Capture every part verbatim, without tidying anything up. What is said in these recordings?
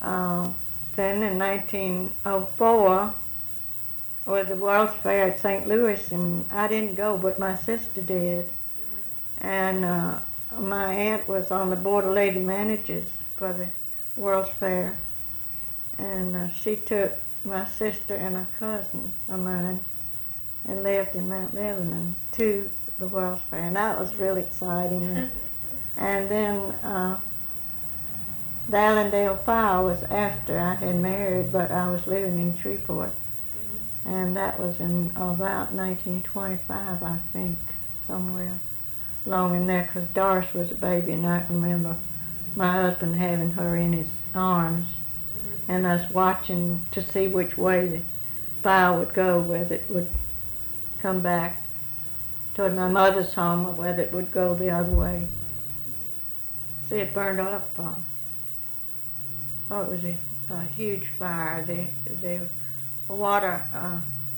Uh, then in nineteen oh four was the World's Fair at Saint Louis, and I didn't go, but my sister did. Mm-hmm. And uh, my aunt was on the board of lady managers for the World's Fair, and uh, she took my sister and a cousin of mine and lived in Mount Lebanon to the World's Fair, and that was really exciting. And, and then uh, the Allendale Fire was after I had married, but I was living in Shreveport, mm-hmm. and that was in about nineteen twenty-five, I think, somewhere along in there, because Doris was a baby, and I remember my husband having her in his arms, mm-hmm. and us watching to see which way the fire would go, whether it would come back toward my mother's home or whether it would go the other way. See, it burned up. Uh, oh, it was a, a huge fire. The, the water uh,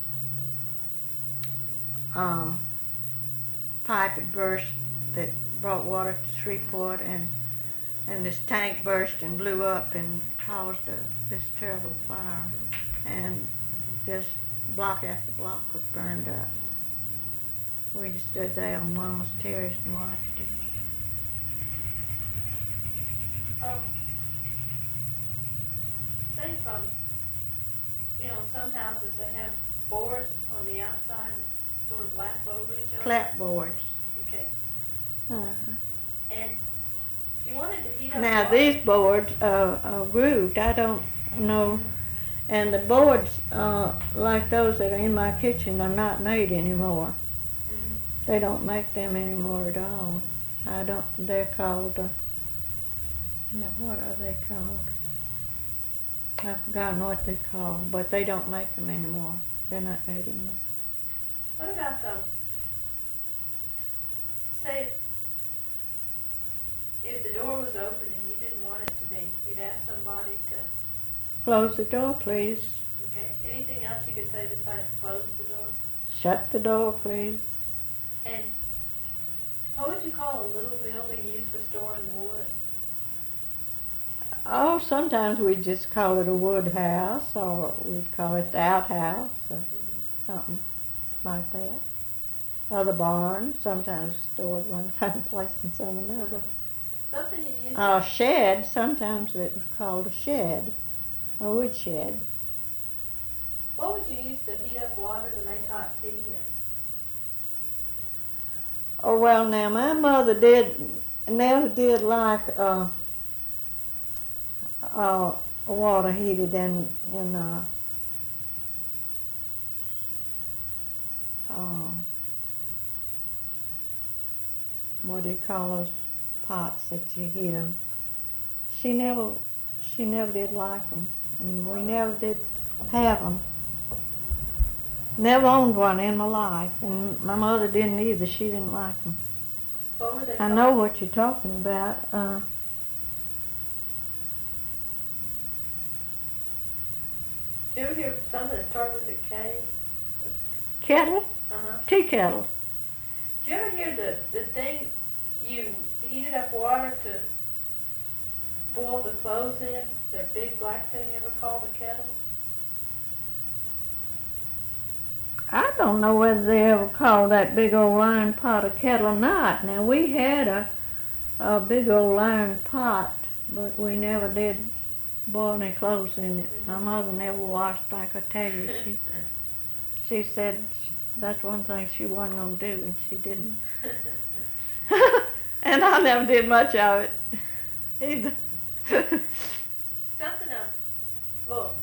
um, pipe had burst that brought water to Shreveport, and and this tank burst and blew up and caused a, this terrible fire, and just block after block was burned up. We just stood there on Mama's terrace and watched it. Um, say from, you know, some houses they have boards on the outside that sort of lap over each other. Clapboards. Okay. Uh-huh. And you wanted to heat up Now water. these boards uh, are grooved. I don't know. And the boards, uh, like those that are in my kitchen, are not made anymore. Mm-hmm. They don't make them anymore at all. I don't, they're called, uh, yeah, what are they called? I've forgotten what they're called, but they don't make them anymore. They're not made anymore. What about, um, say, if the door was open and you didn't want it to be, you'd ask somebody to... Close the door, please. Okay. Anything else you could say besides close the door? Shut the door, please. And what would you call a little building used for storing wood? Oh, sometimes we just call it a wood house, or we'd call it the outhouse, or mm-hmm. something like that. Or the barn, sometimes stored one kind of place and some another. Something you use. A shed, sometimes it was called a shed, a wood shed. What would you use to heat up water to make hot tea in? Oh, well, now, my mother did, never did like uh, uh, water heated in, in uh, uh, what do you call those pots that you heat them? She never, she never did like them, and we never did have them. Never owned one in my life, and my mother didn't either. She didn't like them. What were they I called? know what you're talking about. Uh, Did you ever hear something that started with a K? kettle? Uh-huh. Tea kettle. Did you ever hear the, the thing you heated up water to boil the clothes in? The big black thing you ever called a kettle? I don't know whether they ever called that big old iron pot a kettle or not. Now, we had a, a big old iron pot, but we never did boil any clothes in it. Mm-hmm. My mother never washed, like I tell you. She, she said that's one thing she wasn't going to do, and she didn't. And I never did much of it either. Something else. Well,